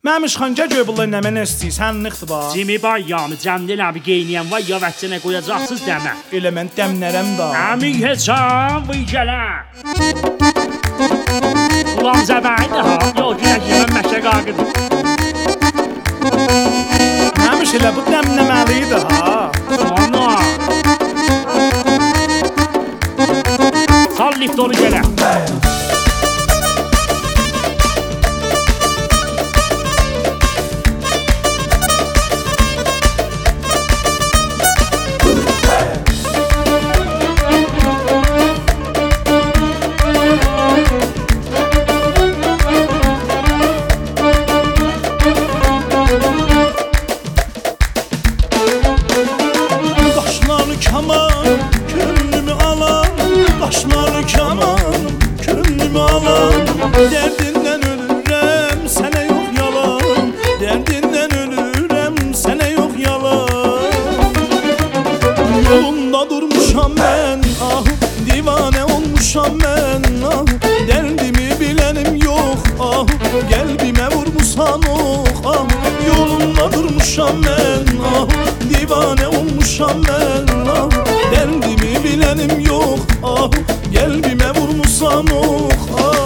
Məmiş xanca göbüllü nə mənə istəyirsən nıxtıba. Cimi bayyanı cəmdil abi geyniyən var ya vətçənə qoyacaqsız dəmə. Elə mən dəmlərəm da. Əmi heçam vıy gələ. Ulan zəbəydi ha, yox günək yemən məşə qaqıdır. Məmiş elə bu dəmləməliydi ha. Ana. Sal lift onu gələ. Derdinden ölürüm, sene yok yalan. Derdinden ölürüm, sene yok yalan. Yolunda durmuşam ben, ah divane olmuşam ben, ah derdimi bilenim yok, ah kalbime vurmuşsan ok, ah yolunda durmuşam ben, ah divane olmuşam ben, ah derdimi bilenim yok, ah kalbime vurmuşsan ok, ah.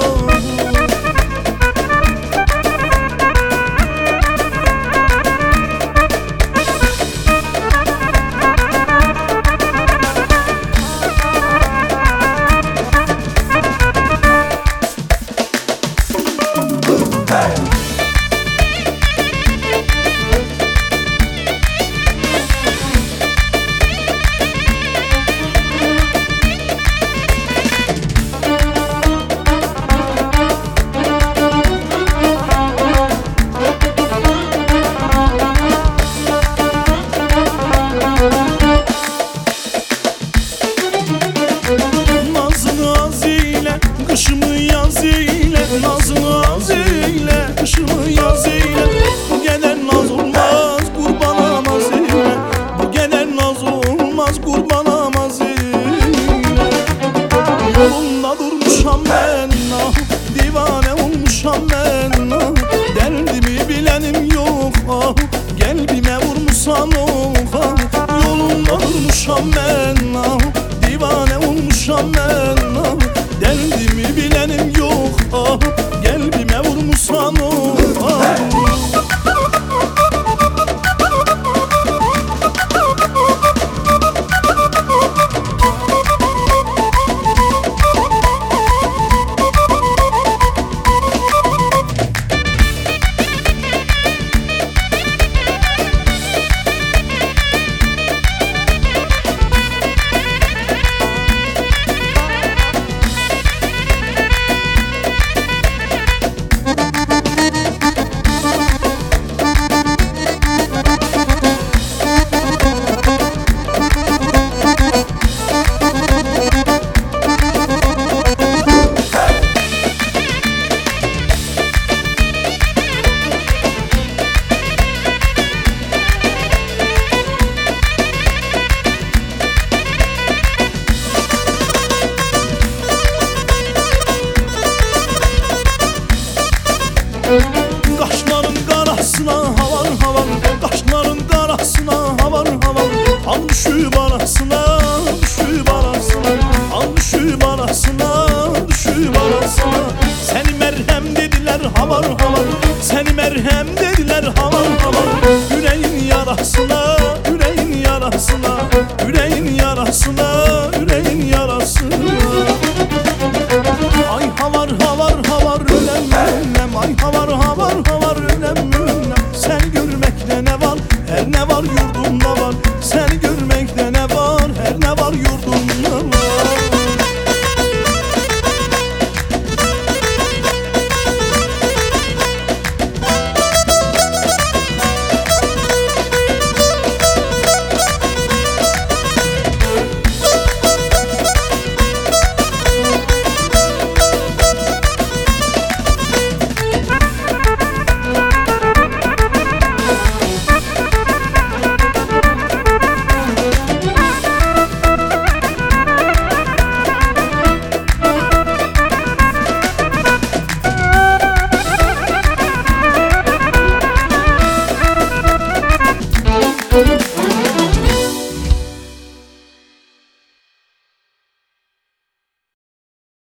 Kışımı yaz eyle, nazını az eyle, kışımı yaz eyle. Bu kadar naz olmaz, kurban amaz eyle. Bu kadar naz olmaz, kurban amaz eyle. Yolunda durmuşam ben, ah divane olmuşam ben, ah derdimi bilenim yok, ah kalbime vurmuşsan ok, ah yolunda durmuşam ben, ah divane olmuşam ben, ah derdimi bilenim yok, ah kalbime vurmuşsan o, ah. Qaşların qarasına havar havar, qaşların qarasına havar havar. Al düşüb arasına, düşüb arasına, al düşüb arasına, düşüb arasına. Səni mərhəm dedilər havar havar, səni mərhəm dedilər havar havar. Yüreğin yarasına